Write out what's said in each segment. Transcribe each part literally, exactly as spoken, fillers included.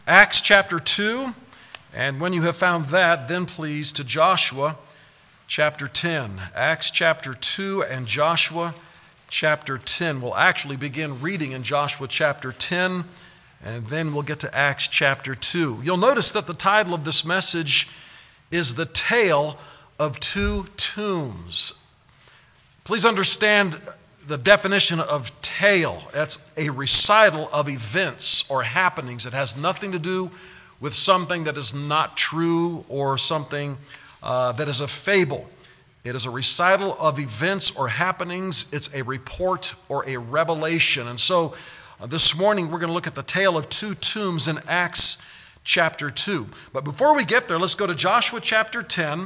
Acts chapter two, and when you have found that, then please to Joshua chapter ten. Acts chapter two and Joshua chapter ten. We'll actually begin reading in Joshua chapter ten, and then we'll get to Acts chapter two. You'll notice that the title of this message is The Tale of Two Tombs. Please understand the definition of tale. That's a recital of events or happenings. It has nothing to do with something that is not true or something uh, that is a fable. It is a recital of events or happenings. It's a report or a revelation. And so uh, this morning we're going to look at the tale of two tombs in Acts chapter two. But before we get there, let's go to Joshua chapter ten.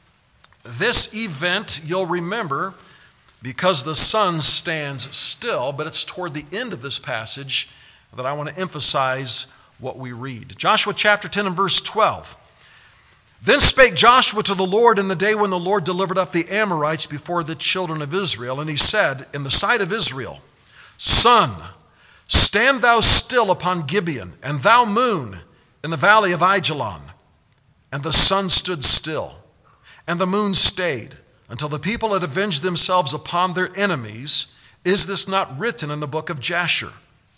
This event, you'll remember, because the sun stands still, but it's toward the end of this passage that I want to emphasize what we read. Joshua chapter ten and verse twelve. Then spake Joshua to the Lord in the day when the Lord delivered up the Amorites before the children of Israel, and he said in the sight of Israel, Sun, stand thou still upon Gibeon, and thou moon in the valley of Ajalon. And the sun stood still, and the moon stayed, until the people had avenged themselves upon their enemies. Is this not written in the book of Jasher?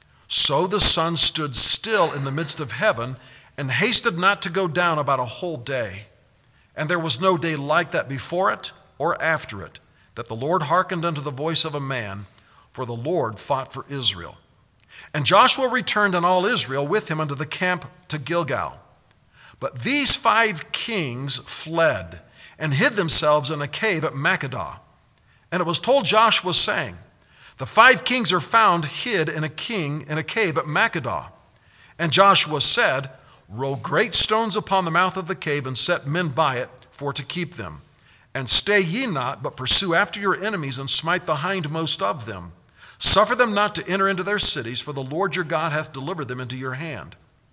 So the sun stood still in the midst of heaven, and hasted not to go down about a whole day. And there was no day like that before it or after it, that the Lord hearkened unto the voice of a man, for the Lord fought for Israel. And Joshua returned and all Israel with him unto the camp to Gilgal. But these five kings fled, and hid themselves in a cave at Makkedah. And it was told Joshua, saying, The five kings are found hid in a king in a cave at Makkedah. And Joshua said, Roll great stones upon the mouth of the cave, and set men by it for to keep them. And stay ye not, but pursue after your enemies, and smite the hindmost of them. Suffer them not to enter into their cities, for the Lord your God hath delivered them into your hand.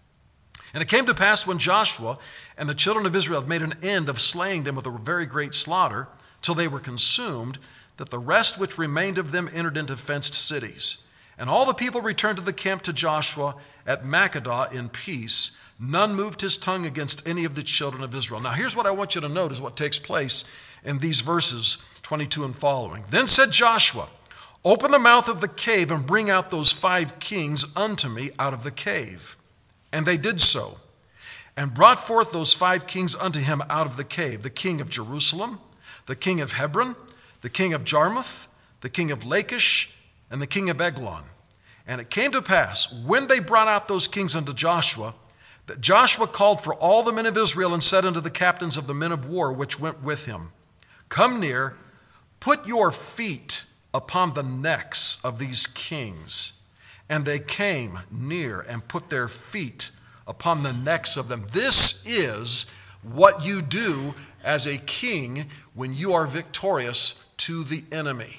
And it came to pass when Joshua and the children of Israel had made an end of slaying them with a very great slaughter, till they were consumed, that the rest which remained of them entered into fenced cities. And all the people returned to the camp to Joshua at Makkedah in peace. None moved his tongue against any of the children of Israel. Now here's what I want you to note is what takes place in these verses twenty-two and following. Then said Joshua, Open the mouth of the cave, and bring out those five kings unto me out of the cave. And they did so, and brought forth those five kings unto him out of the cave, the king of Jerusalem, the king of Hebron, the king of Jarmuth, the king of Lachish, and the king of Eglon. And it came to pass, when they brought out those kings unto Joshua, that Joshua called for all the men of Israel, and said unto the captains of the men of war which went with him, Come near, put your feet upon the necks of these kings. And they came near and put their feet upon the necks of them. This is what you do as a king when you are victorious to the enemy.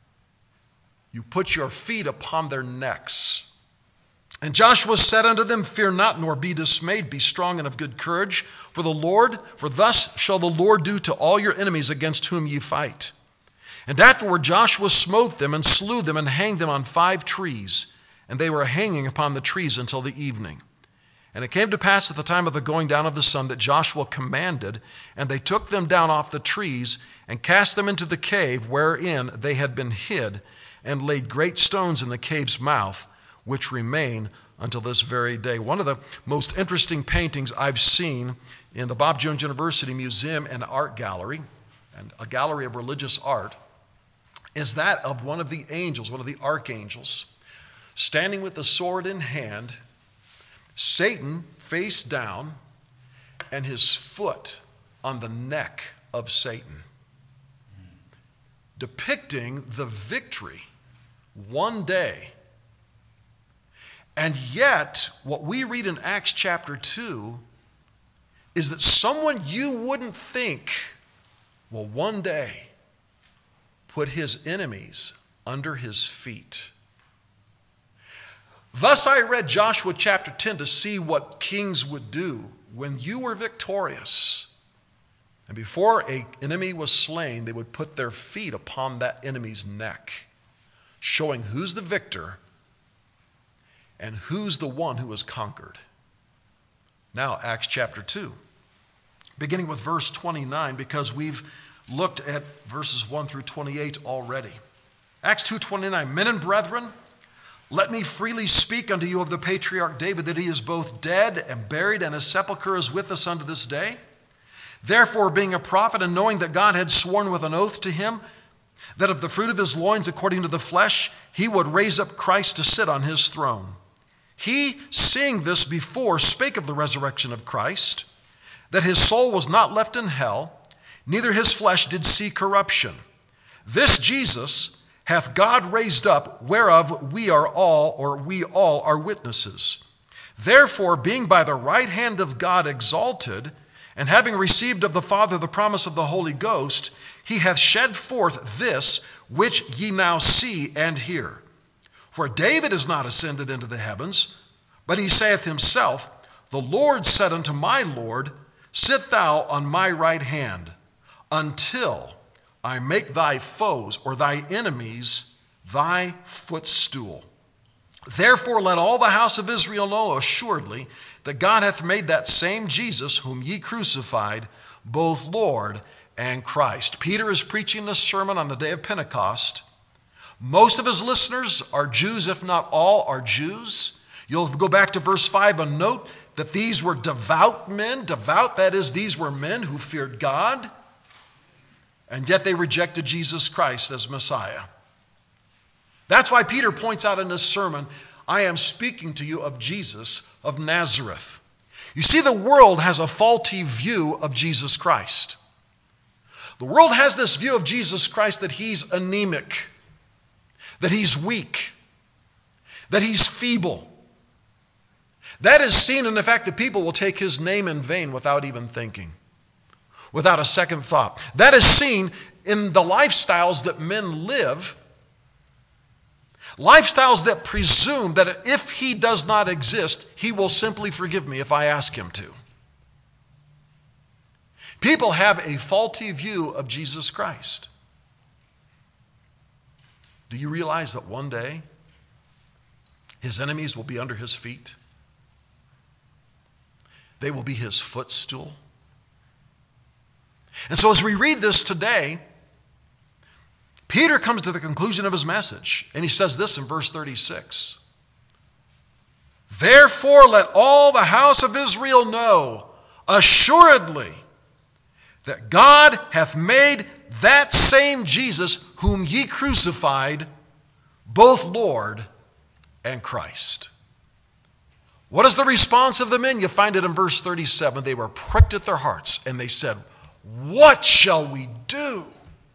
You put your feet upon their necks. And Joshua said unto them, Fear not, nor be dismayed. Be strong and of good courage. For the Lord, for thus shall the Lord do to all your enemies against whom ye fight. And afterward Joshua smote them, and slew them, and hanged them on five trees. And they were hanging upon the trees until the evening. And it came to pass at the time of the going down of the sun that Joshua commanded, and they took them down off the trees, and cast them into the cave wherein they had been hid, and laid great stones in the cave's mouth, which remain until this very day. One of the most interesting paintings I've seen in the Bob Jones University Museum and Art Gallery, and a gallery of religious art, is that of one of the angels, one of the archangels, standing with the sword in hand, Satan face down, and his foot on the neck of Satan, depicting the victory one day. And yet, what we read in Acts chapter two is that someone you wouldn't think will one day put his enemies under his feet. Thus I read Joshua chapter ten to see what kings would do when you were victorious. And before an enemy was slain, they would put their feet upon that enemy's neck, showing who's the victor and who's the one who was conquered. Now, Acts chapter two, beginning with verse twenty-nine, because we've looked at verses one through twenty-eight already. Acts two twenty-nine, men and brethren, let me freely speak unto you of the patriarch David, that he is both dead and buried, and his sepulchre is with us unto this day. Therefore, being a prophet, and knowing that God had sworn with an oath to him, that of the fruit of his loins, according to the flesh, he would raise up Christ to sit on his throne. He, seeing this before, spake of the resurrection of Christ, that his soul was not left in hell, neither his flesh did see corruption. This Jesus hath God raised up, whereof we are all, or we all are witnesses. Therefore, being by the right hand of God exalted, and having received of the Father the promise of the Holy Ghost, he hath shed forth this which ye now see and hear. For David is not ascended into the heavens, but he saith himself, the Lord said unto my Lord, sit thou on my right hand, until I make thy foes, or thy enemies, thy footstool. Therefore let all the house of Israel know assuredly that God hath made that same Jesus whom ye crucified, both Lord and Christ. Peter is preaching this sermon on the day of Pentecost. Most of his listeners are Jews, if not all are Jews. You'll go back to verse five and note that these were devout men. Devout, that is, these were men who feared God, and yet they rejected Jesus Christ as Messiah. That's why Peter points out in this sermon, I am speaking to you of Jesus of Nazareth. You see, the world has a faulty view of Jesus Christ. The world has this view of Jesus Christ that he's anemic, that he's weak, that he's feeble. That is seen in the fact that people will take his name in vain without even thinking, without a second thought. That is seen in the lifestyles that men live, lifestyles that presume that if he does not exist, he will simply forgive me if I ask him to. People have a faulty view of Jesus Christ. Do you realize that one day his enemies will be under his feet? They will be his footstool. And so as we read this today, Peter comes to the conclusion of his message, and he says this in verse thirty-six. Therefore let all the house of Israel know assuredly that God hath made that same Jesus whom ye crucified, both Lord and Christ. What is the response of the men? You find it in verse thirty-seven. They were pricked at their hearts, and they said, what shall we do?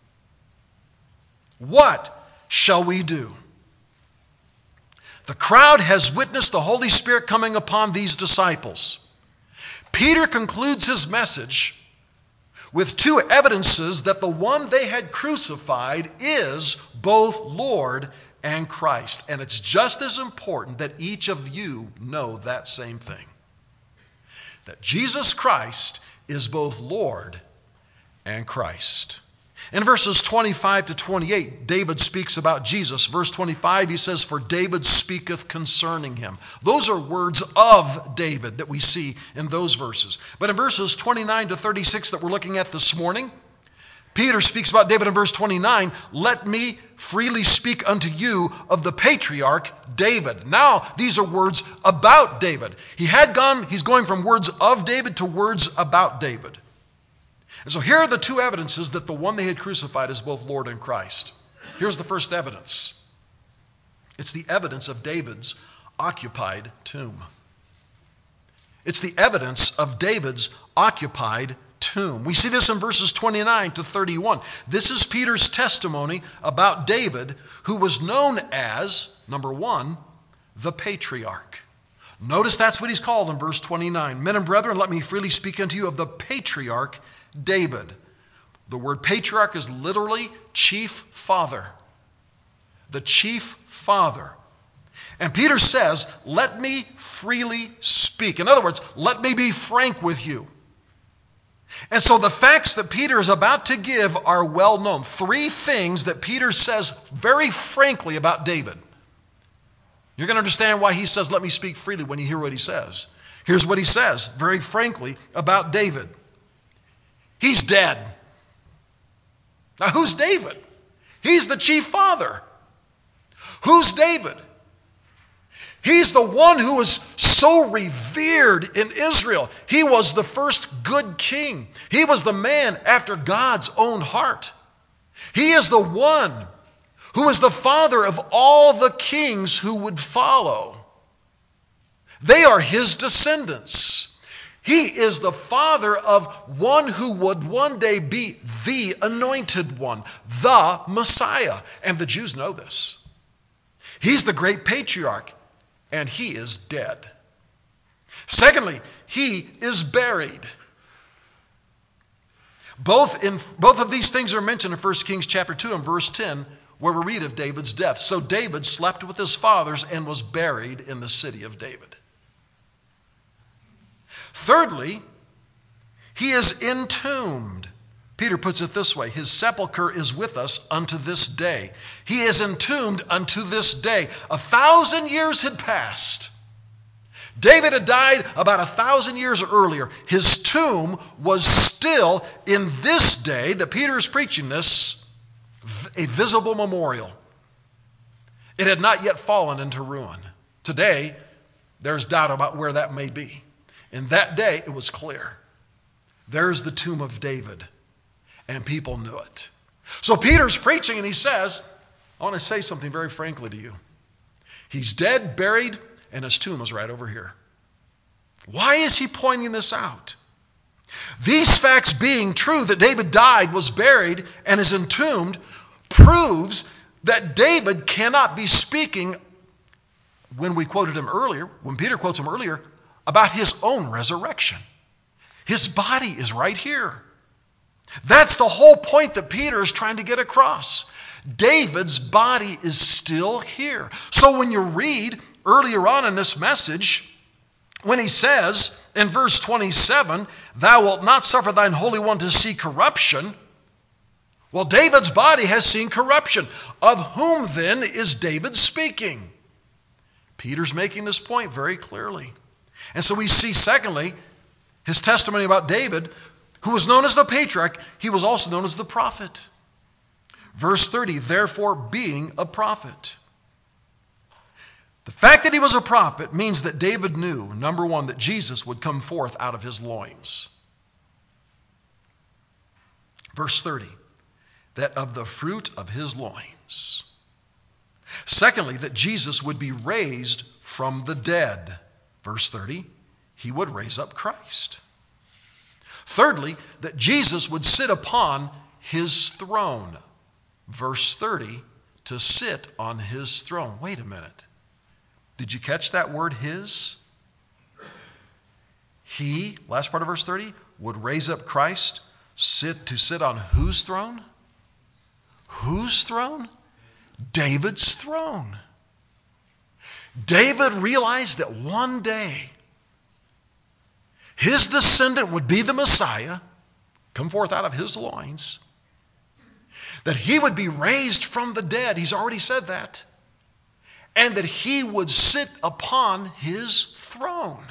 What shall we do? The crowd has witnessed the Holy Spirit coming upon these disciples. Peter concludes his message with two evidences that the one they had crucified is both Lord and Christ. And it's just as important that each of you know that same thing. That Jesus Christ is both Lord and Christ. In verses twenty-five to twenty-eight, David speaks about Jesus. Verse twenty-five, he says, for David speaketh concerning him. Those are words of David that we see in those verses. But in verses twenty-nine to thirty-six that we're looking at this morning, Peter speaks about David in verse twenty-nine, let me freely speak unto you of the patriarch David. Now, these are words about David. He had gone, he's going from words of David to words about David. And so here are the two evidences that the one they had crucified is both Lord and Christ. Here's the first evidence. It's the evidence of David's occupied tomb. It's the evidence of David's occupied tomb. We see this in verses twenty-nine to thirty-one. This is Peter's testimony about David, who was known as, number one, the patriarch. Notice that's what he's called in verse twenty-nine. Men and brethren, let me freely speak unto you of the patriarch David. The word patriarch is literally chief father. The chief father. And Peter says, let me freely speak. In other words, let me be frank with you. And so the facts that Peter is about to give are well known. Three things that Peter says very frankly about David. You're going to understand why he says, let me speak freely when you hear what he says. Here's what he says, very frankly, about David. He's dead. Now, who's David? He's the chief father. Who's David? He's the one who was so revered in Israel. He was the first good king. He was the man after God's own heart. He is the one who is the father of all the kings who would follow. They are his descendants. He is the father of one who would one day be the anointed one, the Messiah. And the Jews know this. He's the great patriarch, and he is dead. Secondly, he is buried. Both, in, both of these things are mentioned in First Kings chapter two and verse ten, where we read of David's death. So David slept with his fathers and was buried in the city of David. Thirdly, he is entombed. Peter puts it this way, his sepulcher is with us unto this day. He is entombed unto this day. A thousand years had passed. David had died about a thousand years earlier. His tomb was still, in this day that Peter is preaching this, a visible memorial. It had not yet fallen into ruin. Today, there's doubt about where that may be. In that day, it was clear. There's the tomb of David, and people knew it. So Peter's preaching, and he says, I want to say something very frankly to you. He's dead, buried, and his tomb is right over here. Why is he pointing this out? These facts being true, that David died, was buried, and is entombed, proves that David cannot be speaking, when we quoted him earlier, when Peter quotes him earlier, about his own resurrection. His body is right here. That's the whole point that Peter is trying to get across. David's body is still here. So when you read earlier on in this message, when he says in verse twenty-seven, thou wilt not suffer thine Holy One to see corruption. Well, David's body has seen corruption. Of whom then is David speaking? Peter's making this point very clearly. And so we see, secondly, his testimony about David, who was known as the patriarch, he was also known as the prophet. Verse thirty, therefore being a prophet. The fact that he was a prophet means that David knew, number one, that Jesus would come forth out of his loins. Verse thirty, that of the fruit of his loins. Secondly, that Jesus would be raised from the dead. Verse thirty, he would raise up Christ. Thirdly, that Jesus would sit upon his throne. Verse thirty, to sit on his throne. Wait a minute. Did you catch that word, his? He, last part of verse thirty, would raise up Christ sit to sit on whose throne? Whose throne? David's throne. David realized that one day his descendant would be the Messiah, come forth out of his loins, that he would be raised from the dead. He's already said that. And that he would sit upon his throne.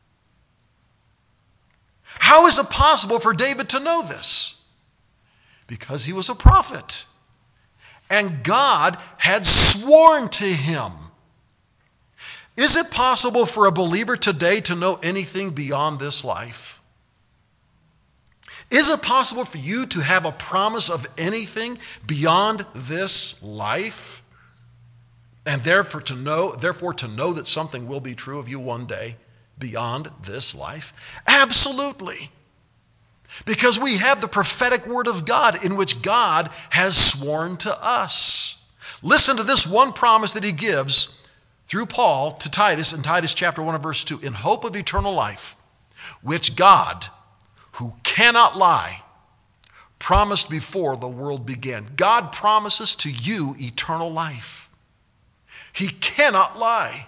How is it possible for David to know this? Because he was a prophet. And God had sworn to him. Is it possible for a believer today to know anything beyond this life? Is it possible for you to have a promise of anything beyond this life? And therefore to know, therefore to know that something will be true of you one day beyond this life? Absolutely. Because we have the prophetic word of God in which God has sworn to us. Listen to this one promise that he gives through Paul to Titus in Titus chapter one and verse two. In hope of eternal life, which God, who cannot lie, promised before the world began. God promises to you eternal life. He cannot lie.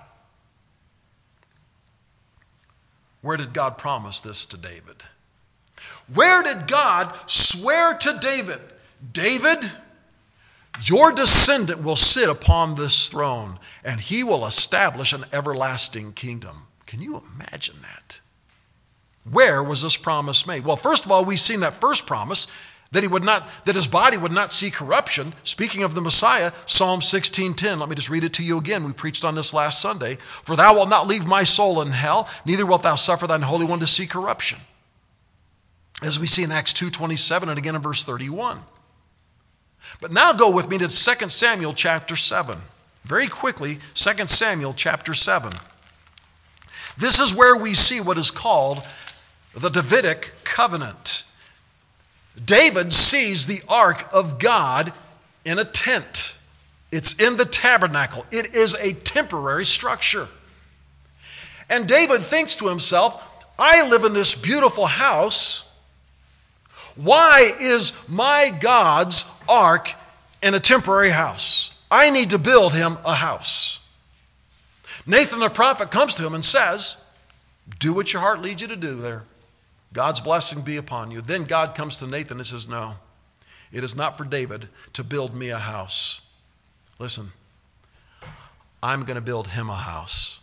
Where did God promise this to David? Where did God swear to David? David, your descendant will sit upon this throne, and he will establish an everlasting kingdom. Can you imagine that? Where was this promise made? Well, first of all, we've seen that first promise, that he would not, that his body would not see corruption. Speaking of the Messiah, Psalm sixteen ten. Let me just read it to you again. We preached on this last Sunday. For thou wilt not leave my soul in hell, neither wilt thou suffer thine Holy One to see corruption. As we see in Acts two twenty-seven and again in verse thirty-one. But now go with me to Second Samuel chapter seven. Very quickly, Second Samuel chapter seven. This is where we see what is called the Davidic covenant. David sees the ark of God in a tent. It's in the tabernacle. It is a temporary structure. And David thinks to himself, I live in this beautiful house. Why is my God's ark in a temporary house? I need to build him a house. Nathan the prophet comes to him and says, do what your heart leads you to do there. God's blessing be upon you. Then God comes to Nathan and says, no, it is not for David to build me a house. Listen, I'm going to build him a house.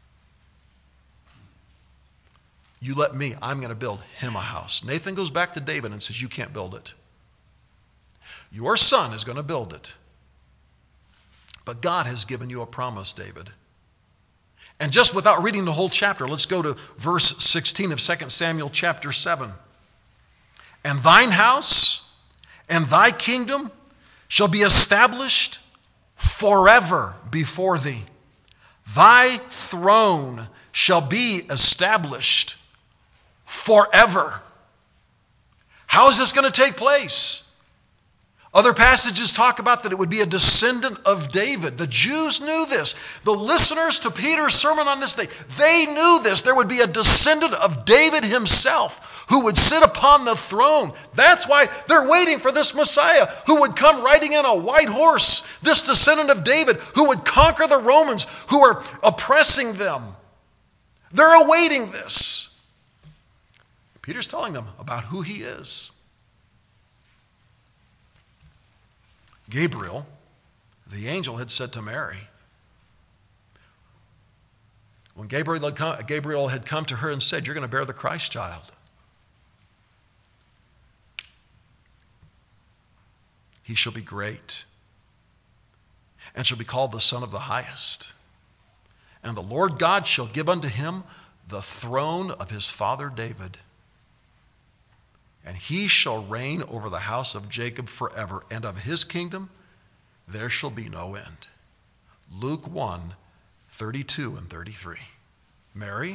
You let me, I'm going to build him a house. Nathan goes back to David and says, you can't build it. Your son is going to build it. But God has given you a promise, David. And just without reading the whole chapter, let's go to verse sixteen of Second Samuel chapter seven. And thine house and thy kingdom shall be established forever before thee. Thy throne shall be established forever. How is this going to take place? Other passages talk about that it would be a descendant of David. The Jews knew this. The listeners to Peter's sermon on this day, they knew this. There would be a descendant of David himself who would sit upon the throne. That's why they're waiting for this Messiah who would come riding in a white horse, this descendant of David who would conquer the Romans who are oppressing them. They're awaiting this. Peter's telling them about who he is. Gabriel, the angel, had said to Mary, when Gabriel had come, Gabriel had come to her and said, you're going to bear the Christ child. He shall be great and shall be called the Son of the Highest. And the Lord God shall give unto him the throne of his father David. And he shall reign over the house of Jacob forever, and of his kingdom there shall be no end. Luke one, thirty-two and thirty-three. Mary,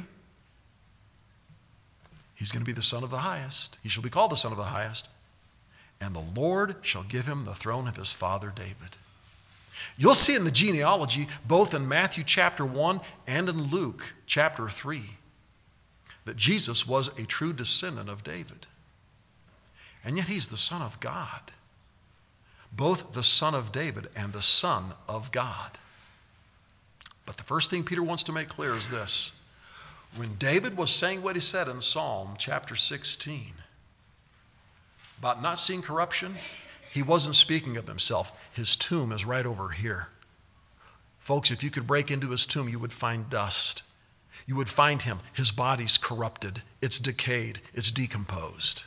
he's going to be the Son of the Highest. He shall be called the Son of the Highest. And the Lord shall give him the throne of his father David. You'll see in the genealogy, both in Matthew chapter one and in Luke chapter three, that Jesus was a true descendant of David. And yet he's the Son of God. Both the Son of David and the Son of God. But the first thing Peter wants to make clear is this. When David was saying what he said in Psalm chapter sixteen about not seeing corruption, he wasn't speaking of himself. His tomb is right over here. Folks, if you could break into his tomb, you would find dust. You would find him. His body's corrupted. It's decayed. It's decomposed.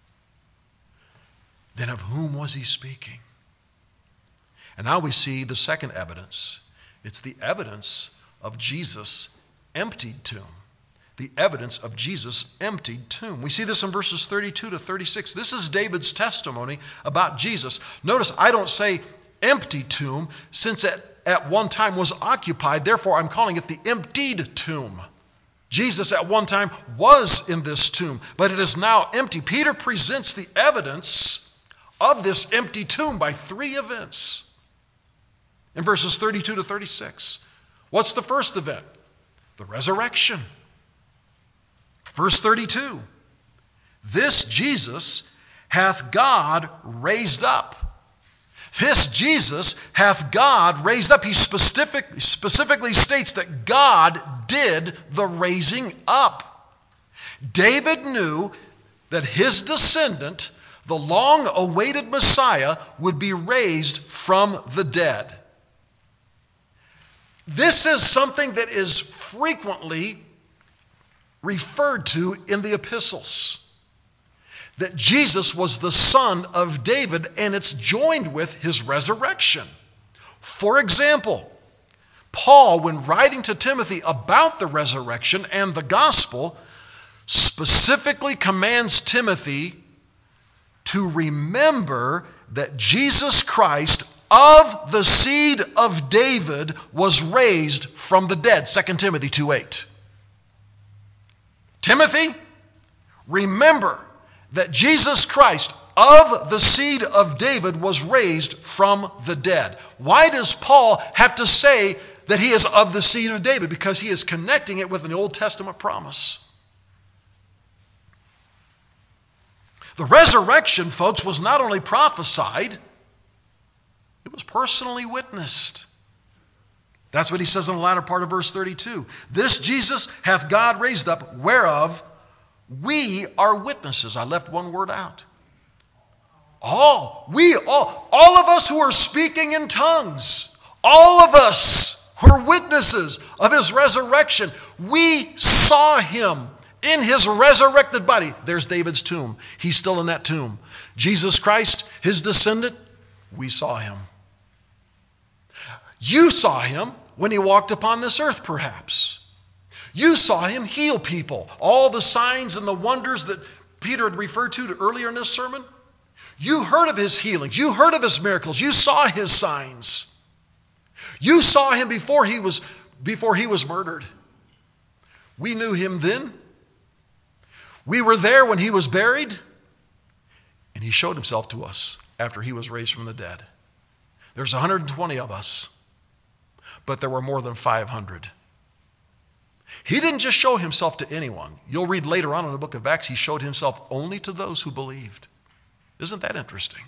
Then of whom was he speaking? And now we see the second evidence. It's the evidence of Jesus' emptied tomb. The evidence of Jesus' emptied tomb. We see this in verses thirty-two to thirty-six. This is David's testimony about Jesus. Notice I don't say empty tomb, since it at one time was occupied. Therefore, I'm calling it the emptied tomb. Jesus at one time was in this tomb, but it is now empty. Peter presents the evidence of this empty tomb by three events in verses thirty-two to thirty-six. What's the first event? The resurrection. Verse thirty-two, this Jesus hath God raised up. This Jesus hath God raised up. He specific, specifically states that God did the raising up. David knew that his descendant, the long-awaited Messiah, would be raised from the dead. This is something that is frequently referred to in the epistles. That Jesus was the son of David, and it's joined with his resurrection. For example, Paul, when writing to Timothy about the resurrection and the gospel, specifically commands Timothy to remember that Jesus Christ of the seed of David was raised from the dead. Second Timothy two eight. Timothy, remember that Jesus Christ of the seed of David was raised from the dead. Why does Paul have to say that he is of the seed of David? Because he is connecting it with an Old Testament promise. The resurrection, folks, was not only prophesied, it was personally witnessed. That's what he says in the latter part of verse thirty-two. This Jesus hath God raised up, whereof we are witnesses. I left one word out. All, we, all, all of us who are speaking in tongues, all of us who are witnesses of his resurrection, we saw him in his resurrected body. There's David's tomb. He's still in that tomb. Jesus Christ, his descendant, we saw him. You saw him when he walked upon this earth, perhaps. You saw him heal people. All the signs and the wonders that Peter had referred to earlier in this sermon. You heard of his healings. You heard of his miracles. You saw his signs. You saw him before he was, before he was murdered. We knew him then. We were there when he was buried. And he showed himself to us after he was raised from the dead. There's one hundred twenty of us. But there were more than five hundred. He didn't just show himself to anyone. You'll read later on in the book of Acts, he showed himself only to those who believed. Isn't that interesting?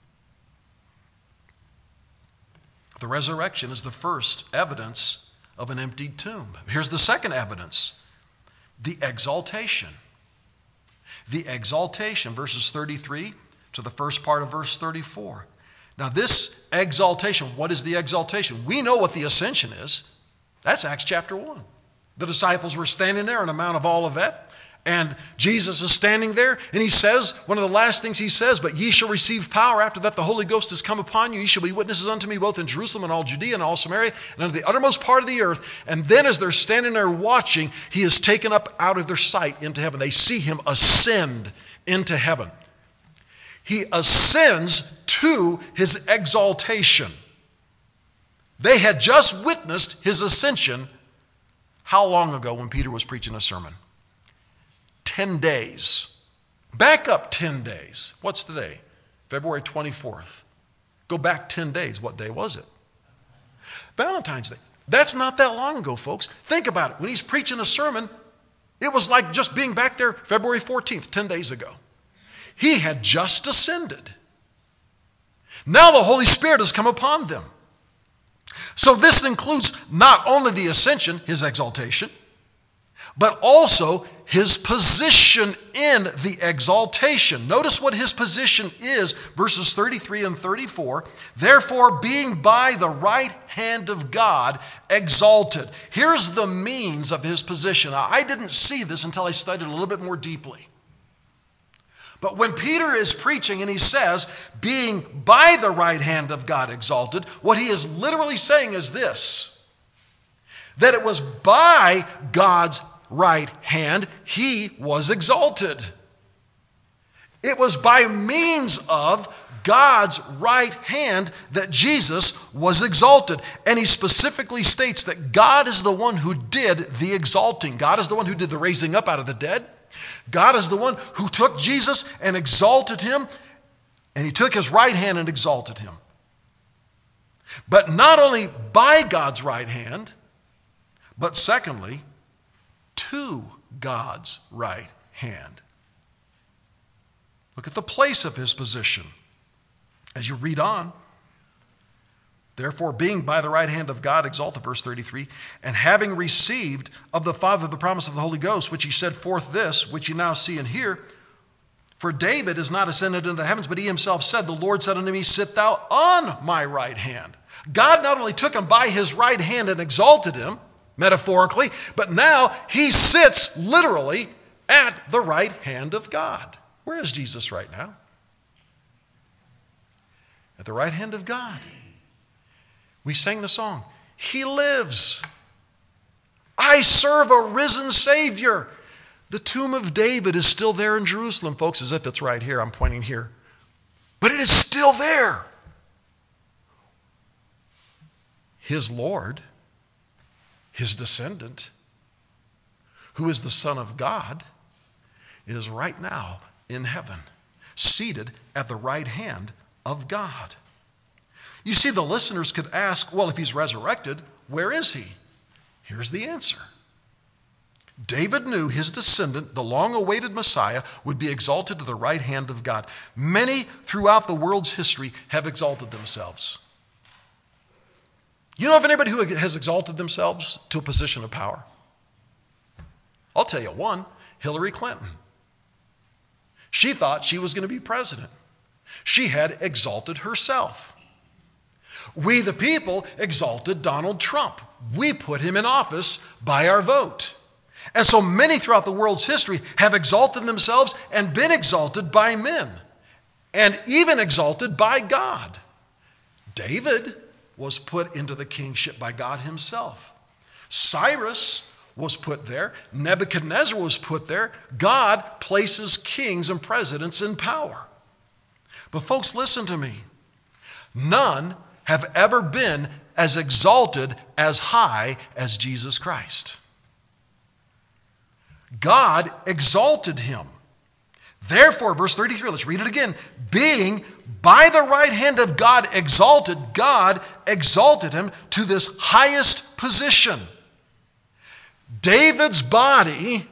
The resurrection is the first evidence of an emptied tomb. Here's the second evidence, the exaltation. The exaltation, verses thirty-three to the first part of verse thirty-four. Now this exaltation, what is the exaltation? We know what the ascension is. That's Acts chapter one. The disciples were standing there on the Mount of Olivet, and Jesus is standing there, and he says, one of the last things he says, but ye shall receive power after that the Holy Ghost has come upon you. Ye shall be witnesses unto me both in Jerusalem and all Judea and all Samaria and unto the uttermost part of the earth. And then as they're standing there watching, he is taken up out of their sight into heaven. They see him ascend into heaven. He ascends to his exaltation. They had just witnessed his ascension. How long ago when Peter was preaching a sermon? Ten days. Back up ten days. What's today? February twenty-fourth. Go back ten days. What day was it? Valentine's Day. That's not that long ago, folks. Think about it. When he's preaching a sermon, it was like just being back there February fourteenth, ten days ago. He had just ascended. Now the Holy Spirit has come upon them. So this includes not only the ascension, his exaltation, but also his position in the exaltation. Notice what his position is, verses thirty-three and thirty-four. Therefore, being by the right hand of God exalted. Here's the means of his position. Now, I didn't see this until I studied a little bit more deeply. But when Peter is preaching and he says, being by the right hand of God exalted, what he is literally saying is this, that it was by God's right hand he was exalted. It was by means of God's right hand that Jesus was exalted. And he specifically states that God is the one who did the exalting. God is the one who did the raising up out of the dead. God is the one who took Jesus and exalted him, and he took his right hand and exalted him. But not only by God's right hand, but secondly, to God's right hand. Look at the place of his position. As you read on, therefore, being by the right hand of God exalted, verse thirty-three, and having received of the Father the promise of the Holy Ghost, which he said forth this, which you now see and hear, for David is not ascended into the heavens, but he himself said, the Lord said unto me, sit thou on my right hand. God not only took him by his right hand and exalted him, metaphorically, but now he sits literally at the right hand of God. Where is Jesus right now? At the right hand of God. We sang the song, He lives. I serve a risen Savior. The tomb of David is still there in Jerusalem, folks, as if it's right here. I'm pointing here. But it is still there. His Lord, his descendant, who is the Son of God, is right now in heaven, seated at the right hand of God. You see, the listeners could ask, well, if he's resurrected, where is he? Here's the answer. David knew his descendant, the long-awaited Messiah, would be exalted to the right hand of God. Many throughout the world's history have exalted themselves. You know of anybody who has exalted themselves to a position of power? I'll tell you one, Hillary Clinton. She thought she was going to be president. She had exalted herself. We, the people, exalted Donald Trump. We put him in office by our vote. And so many throughout the world's history have exalted themselves and been exalted by men, and even exalted by God. David was put into the kingship by God himself. Cyrus was put there. Nebuchadnezzar was put there. God places kings and presidents in power. But folks, listen to me. None have ever been as exalted, as high as Jesus Christ. God exalted him. Therefore, verse thirty-three, let's read it again. Being by the right hand of God exalted, God exalted him to this highest position. David's body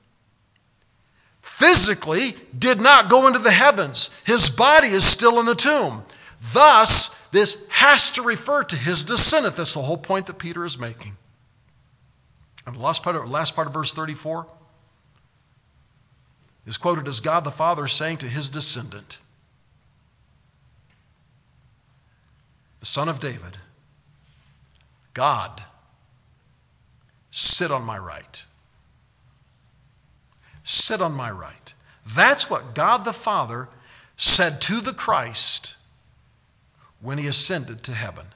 physically did not go into the heavens. His body is still in a tomb. Thus, this has to refer to his descendant. That's the whole point that Peter is making. And the last part of, last part of verse thirty-four is quoted as God the Father saying to his descendant, the son of David, God, sit on my right. Sit on my right. That's what God the Father said to the Christ when he ascended to heaven.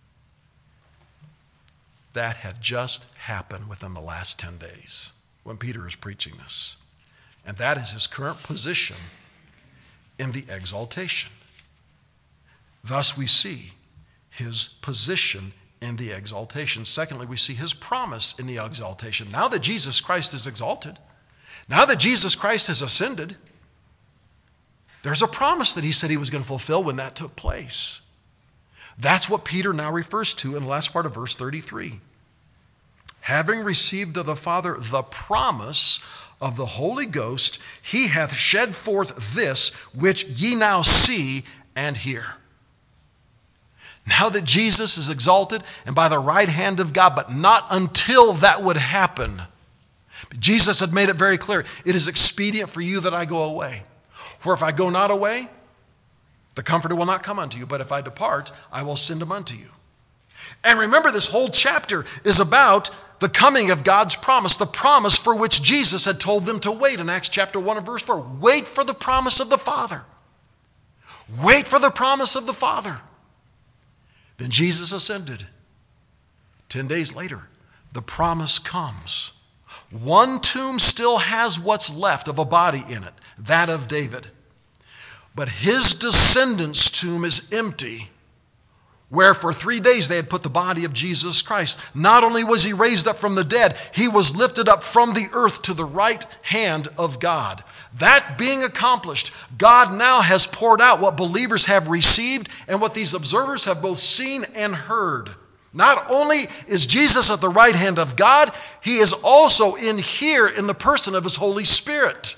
That had just happened within the last ten days when Peter is preaching this. And that is his current position in the exaltation. Thus we see his position in the exaltation. Secondly, we see his promise in the exaltation. Now that Jesus Christ is exalted, now that Jesus Christ has ascended, there's a promise that he said he was going to fulfill when that took place. That's what Peter now refers to in the last part of verse thirty-three. Having received of the Father the promise of the Holy Ghost, he hath shed forth this which ye now see and hear. Now that Jesus is exalted and by the right hand of God, but not until that would happen. Jesus had made it very clear, it is expedient for you that I go away. For if I go not away, the Comforter will not come unto you, but if I depart, I will send him unto you. And remember, this whole chapter is about the coming of God's promise, the promise for which Jesus had told them to wait in Acts chapter one and verse four. Wait for the promise of the Father. Wait for the promise of the Father. Then Jesus ascended. Ten days later, the promise comes. One tomb still has what's left of a body in it, that of David. But his descendants' tomb is empty, where for three days they had put the body of Jesus Christ. Not only was he raised up from the dead, he was lifted up from the earth to the right hand of God. That being accomplished, God now has poured out what believers have received and what these observers have both seen and heard. Not only is Jesus at the right hand of God, he is also in here in the person of his Holy Spirit.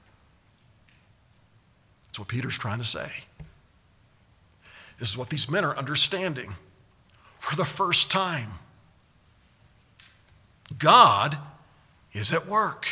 That's what Peter's trying to say. This is what these men are understanding for the first time. God is at work.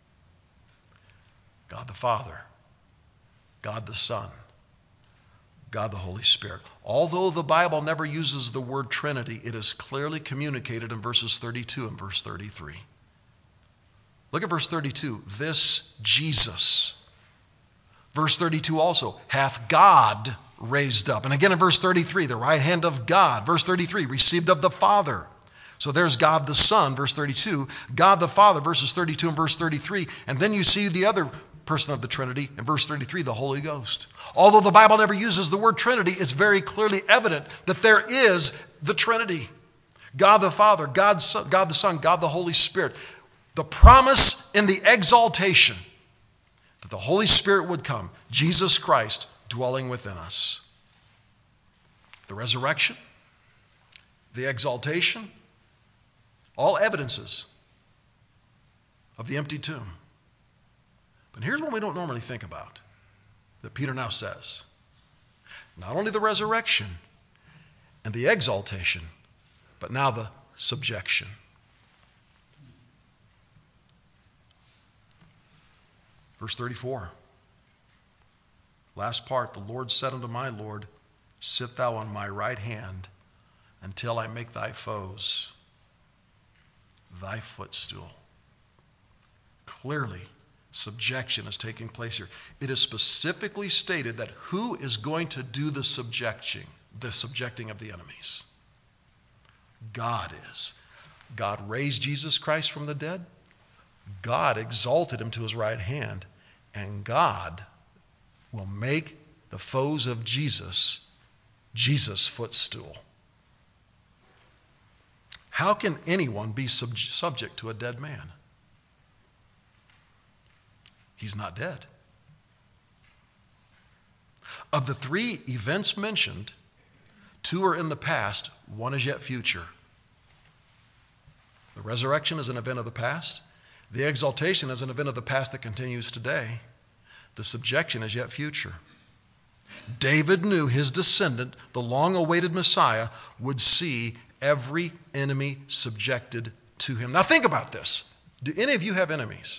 God the Father, God the Son, God the Holy Spirit. Although the Bible never uses the word Trinity, it is clearly communicated in verses thirty-two and verse thirty-three. Look at verse thirty-two. This Jesus. Verse thirty-two also, hath God raised up. And again in verse thirty-three, the right hand of God. Verse thirty-three, received of the Father. So there's God the Son, verse thirty-two. God the Father, verses thirty-two and verse thirty-three. And then you see the other person of the Trinity in verse thirty-three, the Holy Ghost. Although the Bible never uses the word Trinity, it's very clearly evident that there is the Trinity. God the Father, God, God the Son, God the Holy Spirit. The promise in the exaltation that the Holy Spirit would come, Jesus Christ dwelling within us. The resurrection, the exaltation, all evidences of the empty tomb. But here's what we don't normally think about, that Peter now says. Not only the resurrection and the exaltation, but now the subjection. Verse thirty-four. Last part, the Lord said unto my Lord, sit thou on my right hand until I make thy foes thy footstool. Clearly, subjection is taking place here. It is specifically stated that who is going to do the subjecting, the subjecting of the enemies? God is. God raised Jesus Christ from the dead. God exalted him to his right hand. And God will make the foes of Jesus Jesus' footstool. How can anyone be sub- subject to a dead man? He's not dead. Of the three events mentioned, two are in the past, one is yet future. The resurrection is an event of the past. The exaltation is an event of the past that continues today. The subjection is yet future. David knew his descendant, the long-awaited Messiah, would see every enemy subjected to him. Now think about this. Do any of you have enemies?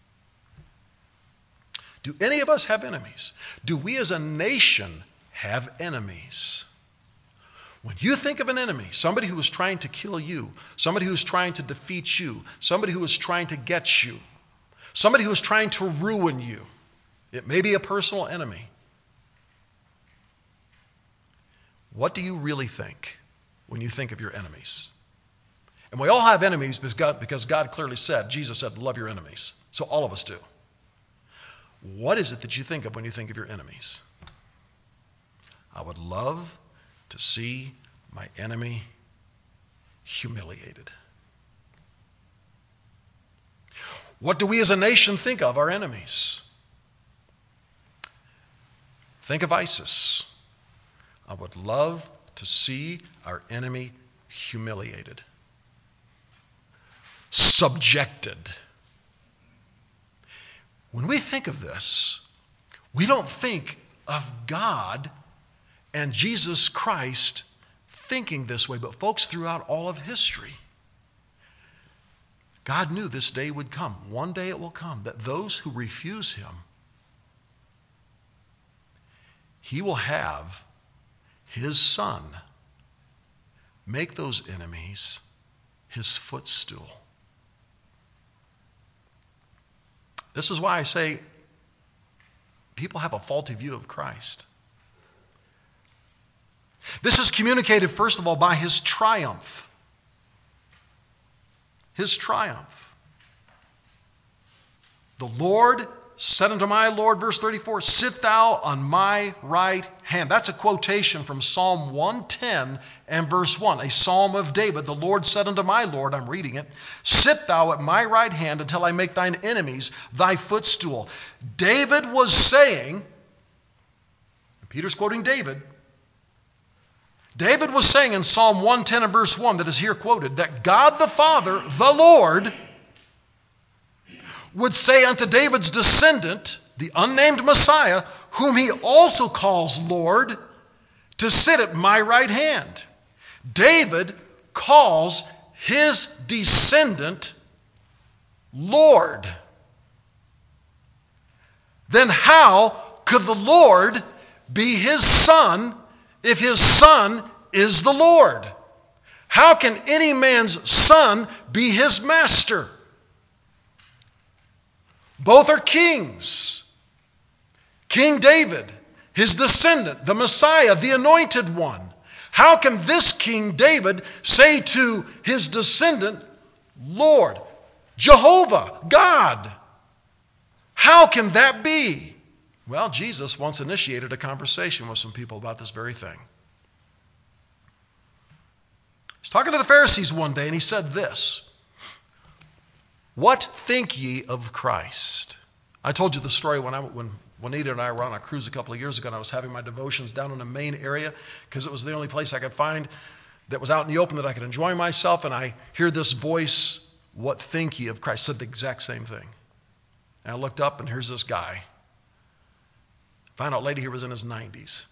Do any of us have enemies? Do we as a nation have enemies? When you think of an enemy, somebody who is trying to kill you, somebody who is trying to defeat you, somebody who is trying to get you, somebody who is trying to ruin you, it may be a personal enemy. What do you really think when you think of your enemies? And we all have enemies because God, because God clearly said, Jesus said, love your enemies. So all of us do. What is it that you think of when you think of your enemies? I would love to see my enemy humiliated. What do we as a nation think of our enemies? Think of ISIS. I would love to see our enemy humiliated, subjected. When we think of this, we don't think of God and Jesus Christ thinking this way, but folks, throughout all of history, God knew this day would come. One day it will come that those who refuse him, he will have his son make those enemies his footstool. This is why I say people have a faulty view of Christ. This is communicated, first of all, by his triumph. His triumph. The Lord said unto my Lord, verse thirty-four, sit thou on my right hand. That's a quotation from Psalm one ten and verse one, a psalm of David. The Lord said unto my Lord, I'm reading it, sit thou at my right hand until I make thine enemies thy footstool. David was saying, Peter's quoting David, David was saying in Psalm one ten and verse one that is here quoted, that God the Father, the Lord, would say unto David's descendant, the unnamed Messiah, whom he also calls Lord, to sit at my right hand. David calls his descendant Lord. Then how could the Lord be his son if his son is the Lord? How can any man's son be his master? Both are kings. King David, his descendant, the Messiah, the anointed one. How can this King David say to his descendant, Lord, Jehovah, God? How can that be? Well, Jesus once initiated a conversation with some people about this very thing. He's talking to the Pharisees one day, and he said this, "What think ye of Christ?" I told you the story when I, when Juanita and I were on a cruise a couple of years ago, and I was having my devotions down in the Maine area because it was the only place I could find that was out in the open that I could enjoy myself, and I hear this voice, "What think ye of Christ?" Said the exact same thing. And I looked up, and here's this guy. Found out later he was in his nineties.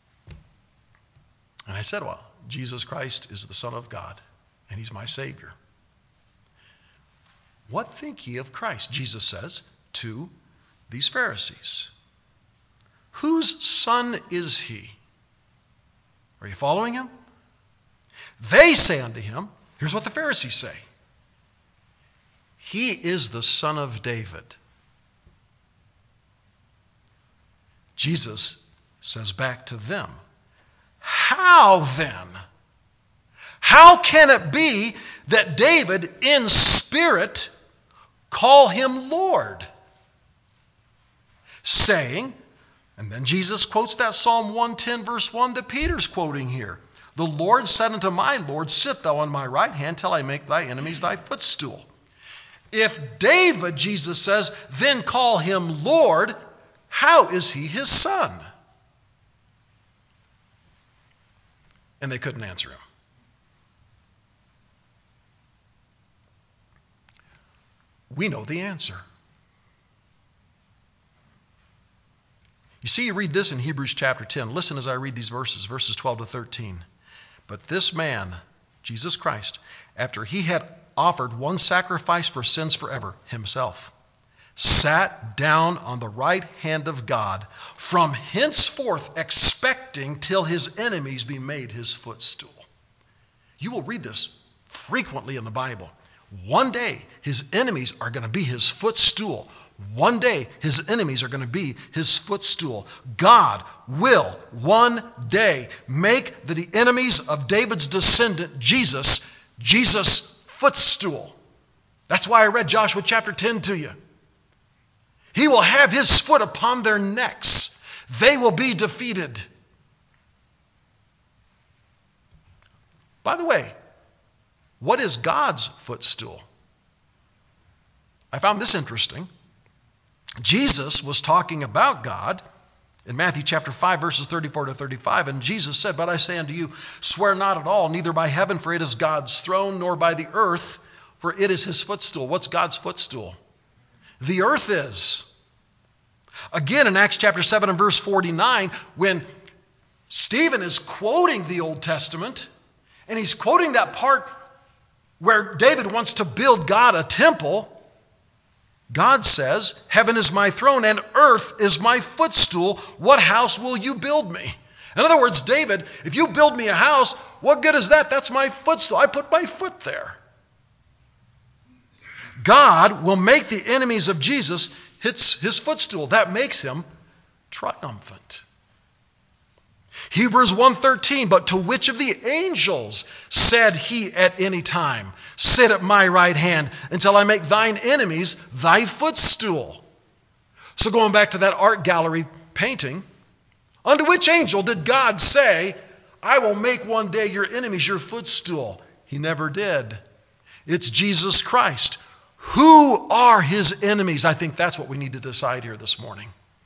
And I said, well, Jesus Christ is the Son of God, and he's my Savior. What think ye of Christ? Jesus says to these Pharisees. Whose son is he? Are you following him? They say unto him, here's what the Pharisees say. He is the son of David. Jesus says back to them, how then? How can it be that David in spirit call him Lord? Saying, and then Jesus quotes that Psalm one ten verse one that Peter's quoting here. The Lord said unto my Lord, sit thou on my right hand till I make thy enemies thy footstool. If David, Jesus says, then call him Lord, how is he his son? And they couldn't answer him. We know the answer. You see, you read this in Hebrews chapter ten. Listen as I read these verses, verses twelve to thirteen. But this man, Jesus Christ, after he had offered one sacrifice for sins forever, himself, sat down on the right hand of God, from henceforth expecting till his enemies be made his footstool. You will read this frequently in the Bible. One day, his enemies are going to be his footstool. One day, his enemies are going to be his footstool. God will one day make the enemies of David's descendant, Jesus, Jesus' footstool. That's why I read Joshua chapter ten to you. He will have his foot upon their necks. They will be defeated. By the way, what is God's footstool? I found this interesting. Jesus was talking about God in Matthew chapter five, verses thirty-four to thirty-five, and Jesus said, but I say unto you, swear not at all, neither by heaven, for it is God's throne, nor by the earth, for it is his footstool. What's God's footstool? The earth is. Again, in Acts chapter seven and verse forty-nine, when Stephen is quoting the Old Testament, and he's quoting that part where David wants to build God a temple, God says, heaven is my throne and earth is my footstool. What house will you build me? In other words, David, if you build me a house, what good is that? That's my footstool. I put my foot there. God will make the enemies of Jesus his, his footstool. That makes him triumphant. Hebrews one thirteen, but to which of the angels said he at any time, sit at my right hand until I make thine enemies thy footstool? So going back to that art gallery painting, unto which angel did God say, I will make one day your enemies your footstool? He never did. It's Jesus Christ. Who are his enemies? I think that's what we need to decide here this morning.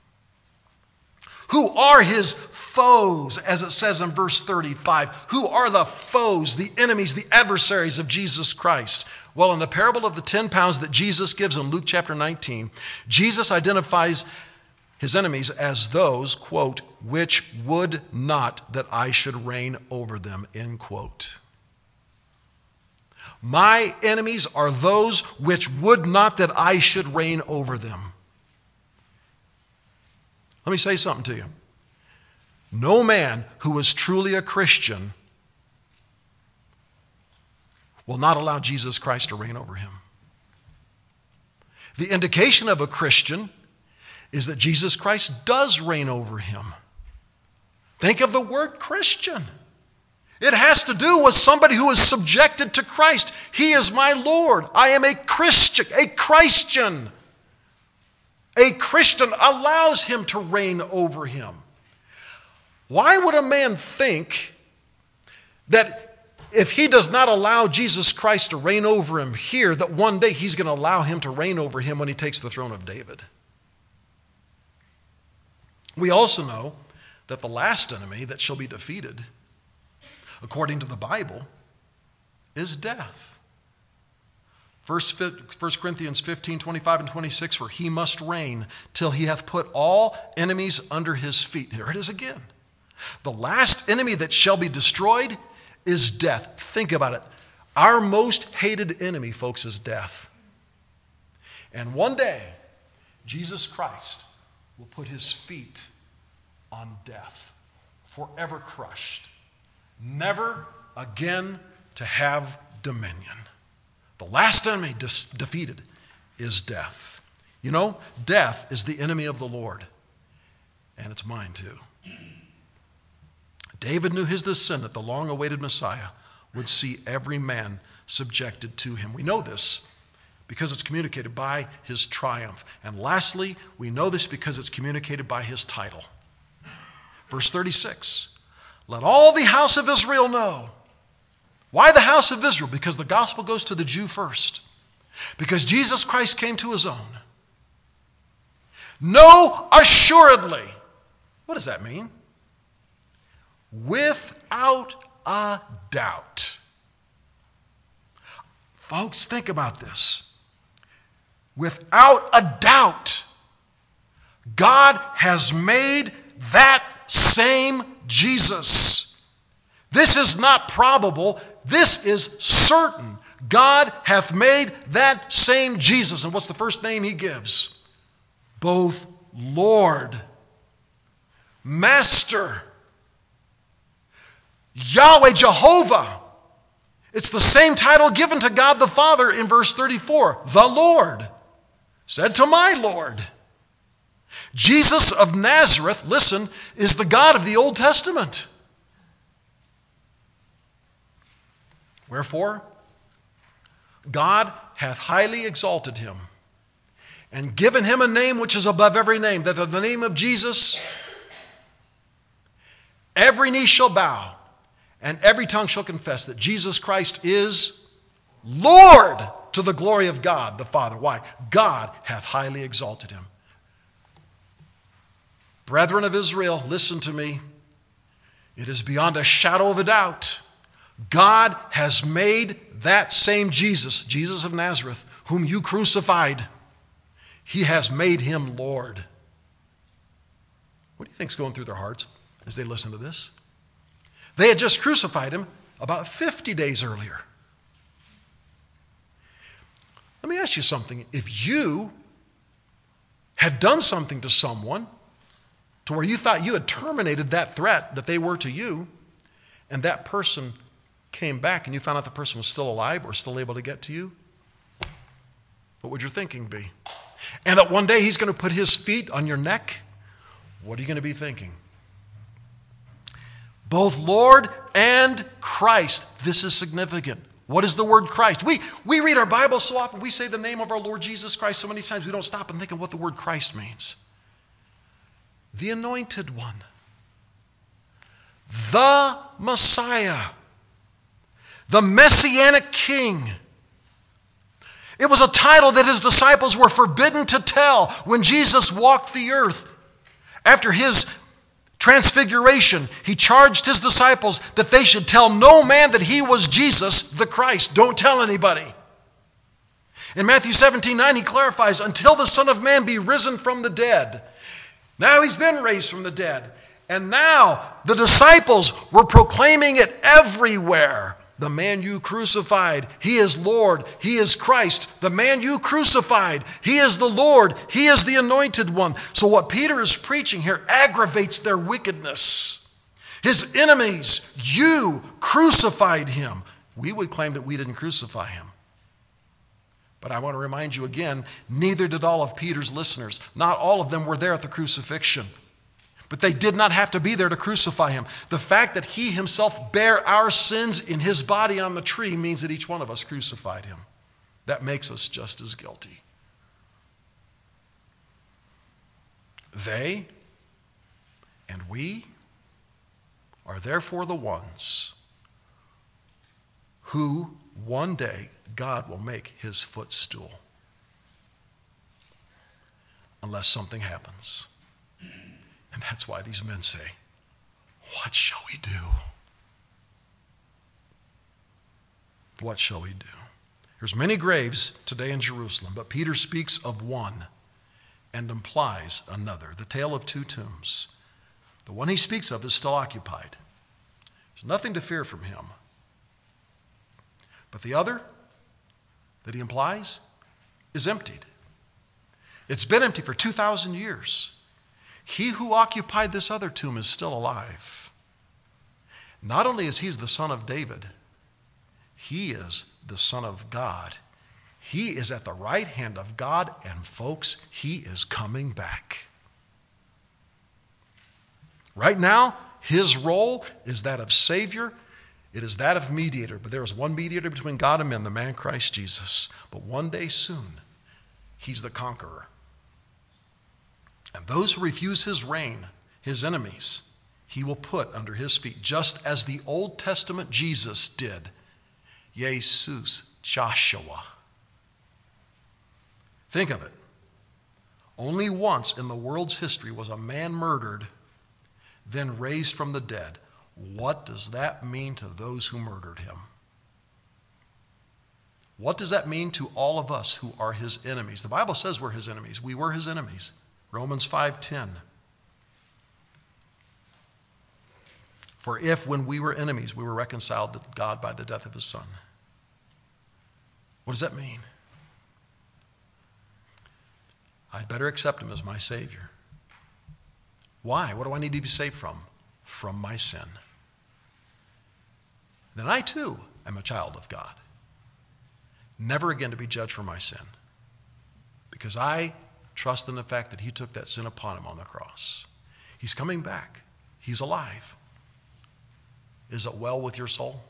Who are his foes, as it says in verse thirty-five? Who are the foes, the enemies, the adversaries of Jesus Christ? Well, in the parable of the ten pounds that Jesus gives in Luke chapter nineteen, Jesus identifies his enemies as those, quote, which would not that I should reign over them, end quote. My enemies are those which would not that I should reign over them. Let me say something to you. no man who is truly a Christian will not allow Jesus Christ to reign over him. The indication of a Christian is that Jesus Christ does reign over him. Think of the word Christian. It has to do with somebody who is subjected to Christ. He is my Lord. I am a Christian, a Christian. A Christian allows him to reign over him. Why would a man think that if he does not allow Jesus Christ to reign over him here, that one day he's going to allow him to reign over him when he takes the throne of David? We also know that the last enemy that shall be defeated, according to the Bible, is death. First Corinthians fifteen, twenty-five and twenty-six, for he must reign till he hath put all enemies under his feet. Here it is again. The last enemy that shall be destroyed is death. Think about it. Our most hated enemy, folks, is death. And one day, Jesus Christ will put his feet on death, forever crushed, never again to have dominion. The last enemy dis- defeated is death. You know, death is the enemy of the Lord, and it's mine too. David knew his descendant, the long-awaited Messiah, would see every man subjected to him. We know this because it's communicated by his triumph. And lastly, we know this because it's communicated by his title. Verse thirty-six, let all the house of Israel know. Why the house of Israel? Because the gospel goes to the Jew first. Because Jesus Christ came to his own. Know assuredly. What does that mean? Without a doubt. Folks, think about this. Without a doubt, God has made that same Jesus. This is not probable. This is certain. God hath made that same Jesus. And what's the first name he gives? Both Lord, Master, Yahweh, Jehovah. It's the same title given to God the Father in verse thirty-four. The Lord said to my Lord. Jesus of Nazareth, listen, is the God of the Old Testament. Wherefore, God hath highly exalted him and given him a name which is above every name, that at the name of Jesus every knee shall bow and every tongue shall confess that Jesus Christ is Lord, to the glory of God the Father. Why? God hath highly exalted him. Brethren of Israel, listen to me. It is beyond a shadow of a doubt. God has made that same Jesus, Jesus of Nazareth, whom you crucified, he has made him Lord. What do you think is going through their hearts as they listen to this? They had just crucified him about fifty days earlier. Let me ask you something. If you had done something to someone to where you thought you had terminated that threat that they were to you, and that person came back and you found out the person was still alive or still able to get to you, what would your thinking be? And that one day he's going to put his feet on your neck, what are you going to be thinking? Both Lord and Christ. This is significant. What is the word Christ? We, we read our Bible so often, we say the name of our Lord Jesus Christ so many times we don't stop and think of what the word Christ means. The Anointed One. The Messiah. The Messianic King. It was a title that his disciples were forbidden to tell when Jesus walked the earth. After his transfiguration, he charged his disciples that they should tell no man that he was Jesus the Christ. Don't tell anybody. In Matthew seventeen nine, he clarifies, until the Son of Man be risen from the dead. Now he's been raised from the dead. And now the disciples were proclaiming it everywhere. The man you crucified, he is Lord, he is Christ. The man you crucified, he is the Lord, he is the Anointed One. So what Peter is preaching here aggravates their wickedness. His enemies, you crucified him. We would claim that we didn't crucify him. But I want to remind you again, neither did all of Peter's listeners. Not all of them were there at the crucifixion. But they did not have to be there to crucify him. The fact that he himself bare our sins in his body on the tree means that each one of us crucified him. That makes us just as guilty. They and we are therefore the ones who one day God will make his footstool. Unless something happens. And that's why these men say, what shall we do? What shall we do? There's many graves today in Jerusalem, but Peter speaks of one and implies another. The tale of two tombs. The one he speaks of is still occupied. There's nothing to fear from him. But the other that he implies is emptied. It's been empty for two thousand years. He who occupied this other tomb is still alive. Not only is he the son of David, he is the Son of God. He is at the right hand of God, and folks, he is coming back. Right now, his role is that of Savior. It is that of mediator. But there is one mediator between God and men, the man Christ Jesus. But one day soon, he's the conqueror. And those who refuse his reign, his enemies, he will put under his feet, just as the Old Testament Jesus did. Jesus, Joshua. Think of it. Only once in the world's history was a man murdered, then raised from the dead. What does that mean to those who murdered him? What does that mean to all of us who are his enemies? The Bible says we're his enemies. We were his enemies. Romans five ten. For if when we were enemies, we were reconciled to God by the death of his Son. What does that mean? I'd better accept him as my Savior. Why? What do I need to be saved from? From my sin. Then I too am a child of God. Never again to be judged for my sin. Because I trust in the fact that he took that sin upon him on the cross. He's coming back. He's alive. Is it well with your soul?